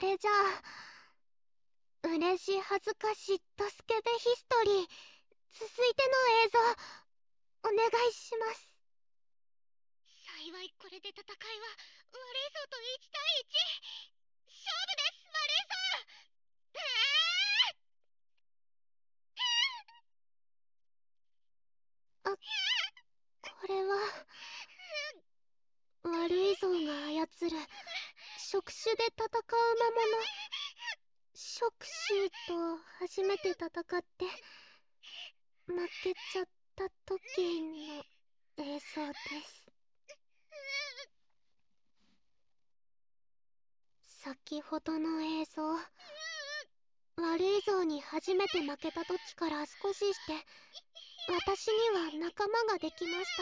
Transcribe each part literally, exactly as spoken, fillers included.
れじゃあ、嬉し恥ずかしドスケベヒストリー、続いての映像お願いします。幸いこれで戦いは悪いぞといちたいいち勝負です、悪いぞ。ああ、これは悪いぞが操る触手で戦う魔物。触手と初めて戦って負けちゃった時の映像です。先ほどの映像、悪いぞに初めて負けた時から少しして私には仲間ができました。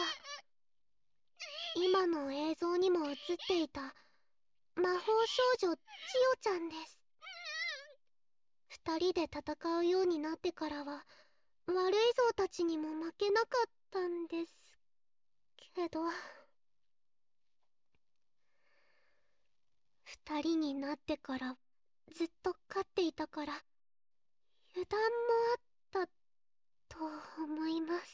今の映像にも映っていた魔法少女千代ちゃんです。二人で戦うようになってからは悪いぞたちにも負けなかったんですけど、二人になってからずっと勝っていたから油断もあったと思います。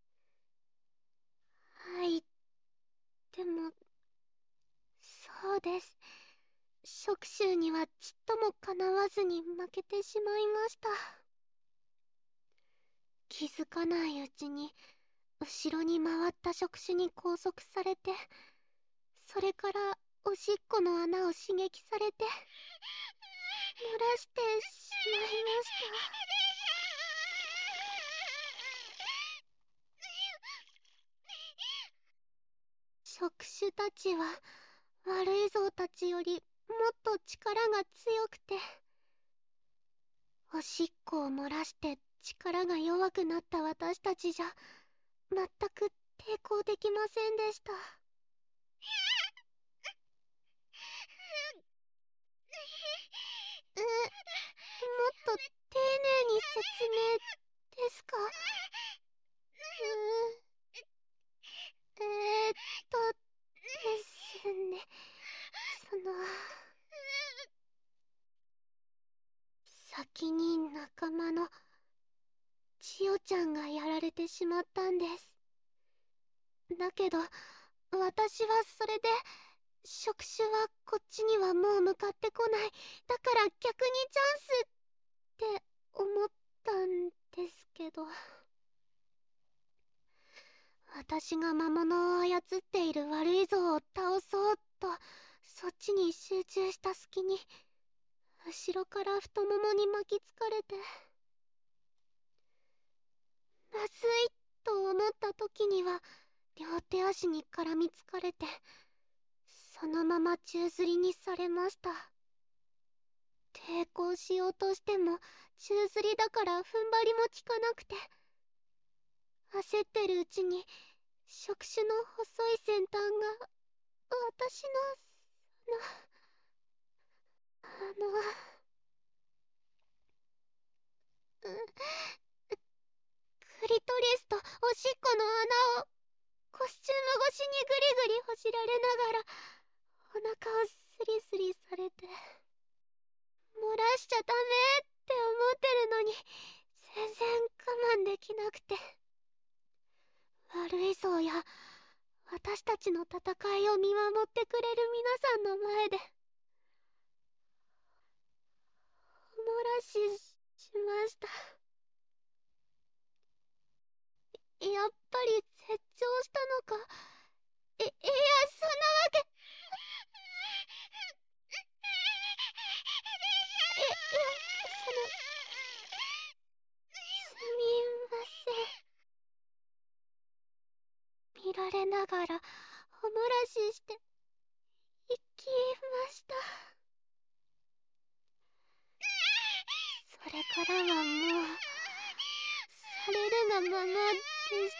はい、でもそうです。触手にはちっともかなわずに負けてしまいました。気づかないうちに後ろに回った触手に拘束されて、それからおしっこの穴を刺激されて漏らしてしまいました。触手たちは悪いぞたちよりもっと力が強くて、おしっこを漏らして力が弱くなった私たちじゃ全く抵抗できませんでした。え、もっと丁寧に説明ですか？うーえー、っとですね、その先に仲間の千代ちゃんがやられてしまったんです。だけど私はそれで触手はこっちにはもう向かってこない、だから逆にチャンスって思ったんですけど、私が魔物を操っている悪い像を倒そうとそっちに集中した隙に後ろから太ももに巻きつかれて、まずいと思った時には両手足に絡みつかれてそのまま宙吊りにされました。抵抗しようとしても宙吊りだから踏ん張りも効かなくて、焦ってるうちに触手の細い先端が私のあのあのクリトリスとおしっこの穴をコスチューム越しにグリグリほじられながらお腹をスリスリされて、漏らしちゃダメって思ってるのに全然我慢できなくて、悪いぞうや私たちの戦いを見守ってくれる皆さんの前でお漏らししました。やっぱり絶頂したのか。い、いや、そんなわけ。い、いや、その、すみません。見られながらお漏らししていきました。それからはもうされるがままでした。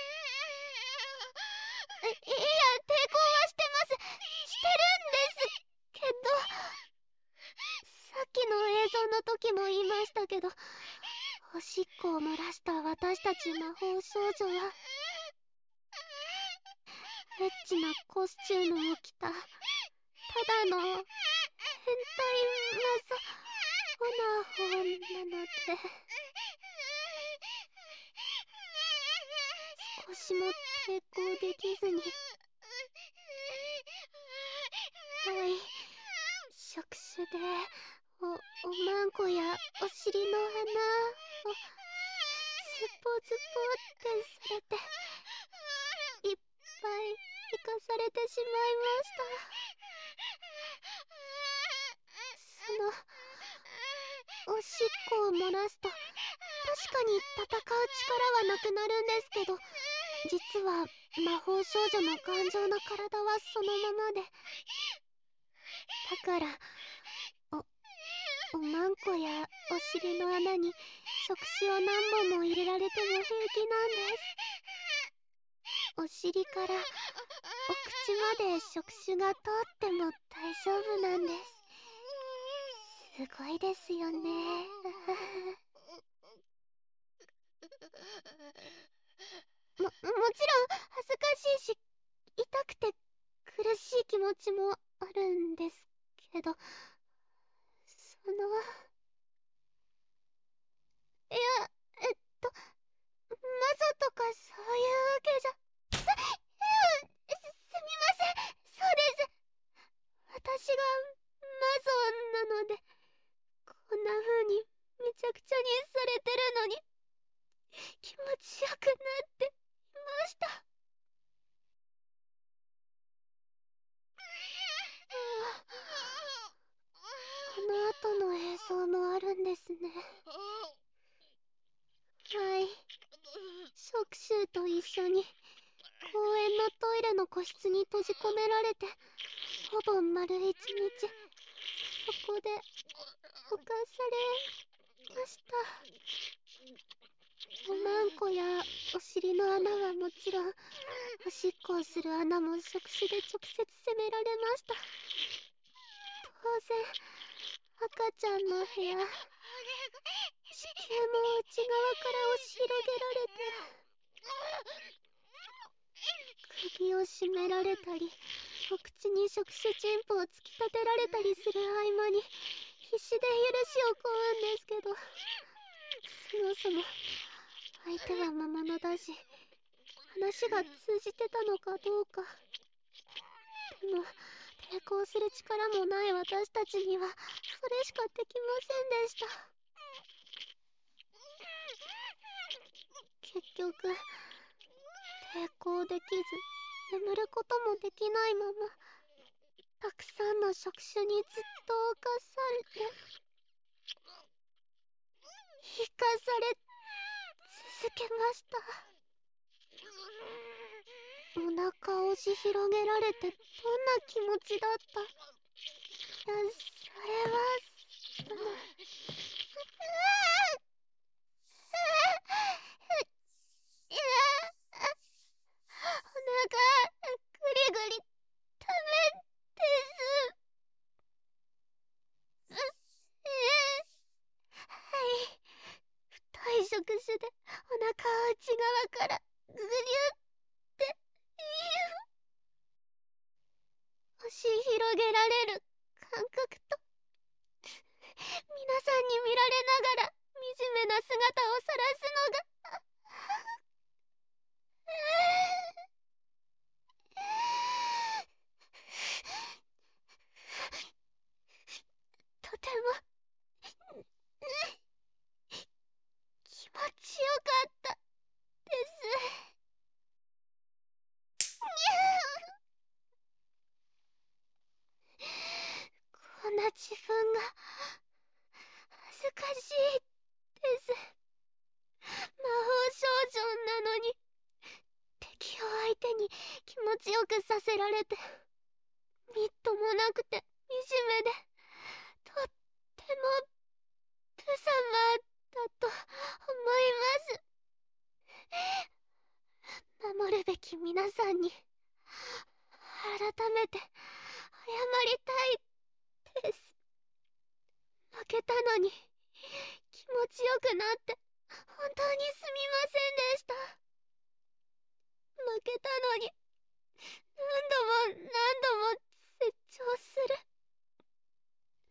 い、いや、抵抗はしてます。してるんですけど、さっきの映像の時も言いましたけど、おしっこを漏らした私たち魔法少女はエッチなコスチュームを着たただの体マザオナホなので、少しも抵抗できずに、はい、触手でおおまんこやお尻の穴をズポズポってされて、いっぱい生かされてしまいました。そのおしっこを漏らすと確かに戦う力はなくなるんですけど、実は魔法少女の頑丈な体はそのままで、だからおおまんこやお尻の穴に触手を何本も入れられても平気なんです。お尻からお口まで触手が通っても大丈夫なんです。すごいですよね。も、もちろん恥ずかしいし、痛くて苦しい気持ちもあるんですけど、その、いや、えっと、マゾとかそういうわけじゃ、あ、す、すみません、そうです。私がマゾなので、こんな風にめちゃくちゃにされてるのに、気持ちよくなっていました。この後の映像もあるんですね。はい。触手と一緒に公園のトイレの個室に閉じ込められて、ほぼ丸一日そこで犯されました。おまんこやお尻の穴はもちろん、おしっこをする穴も触手で直接攻められました。当然赤ちゃんの部屋、子宮も内側から押し広げられて、首を絞められたり、お口に触手チンポを突き立てられたりする合間に必死で許しを請うんですけど、そもそも相手は魔物だし、話が通じてたのかどうか。でも抵抗する力もない私たちにはそれしかできませんでした。結局抵抗できず、眠ることもできないまま、たくさんの触手にずっと侵され、引かされ続けました。お腹を押し広げられてどんな気持ちだった。いや、それはその、うわあ、いや、お腹ぐりぐりダメです。う、ええ、はい、太い触手でお腹を内側からぐりゅっていい押し広げられる感覚と、皆さんに見られながら惨めな姿を晒すのが、とても気持ちよかったです。こんな自分が恥ずかしいです。魔法少女なのに敵を相手に気持ちよくさせられて、みっともなくて惨めで、とっても無様だと思います。守るべき皆さんに改めて謝りたいです。負けたのに気持ちよくなって本当にすみませんでした。負けたのに何度も何度も成長する。